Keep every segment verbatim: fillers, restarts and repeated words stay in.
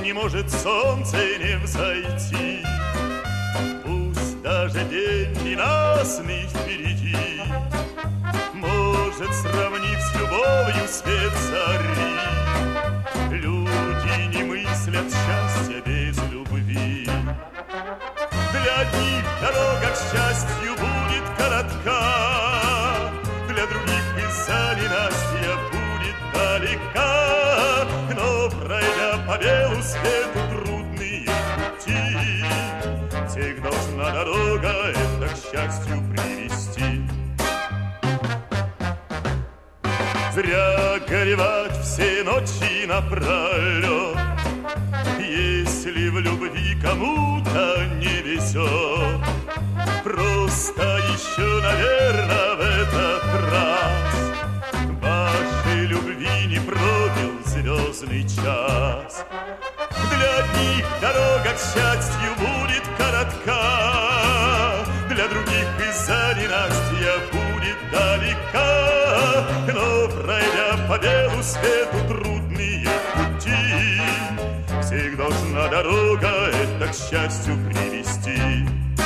не может солнце не взойти. Пусть даже день ненастный впереди, может, сравнив с любовью свет зари, люди не мыслят счастья без любви. Для одних дорога к счастью будет коротка, для других из-за ненастья будет далека. Но, пройдя по белу свету трудные пути, всех должна дорога эта к счастью привести. Зря горевать все ночи напролет, если в любви кому-то не везет. Просто еще, наверное, в этот раз вашей любви не пробил звездный час. Для одних дорога к счастью будет коротка, для других из-за ненастья будет далека. Но, пройдя по белу свету трудные пути, всех должна дорога эта к счастью привести.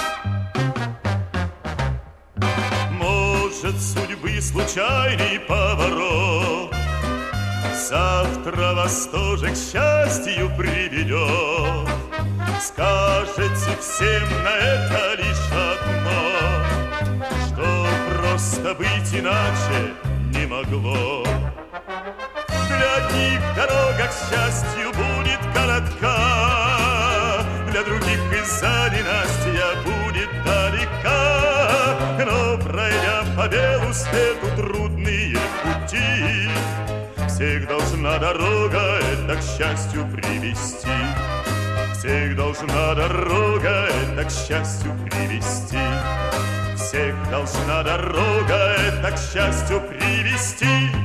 Может, судьбы случайный поворот завтра вас тоже к счастью приведет. Скажете всем на это лишь одно, что просто быть иначе не могло. Для одних дорога к счастью будет коротка, для других из-за ненастья будет далека. Но, пройдя по белу свету трудные пути, всех должна дорога эта к счастью привести. Всех должна дорога эта к счастью привести. Всех должна дорога эта к счастью привести.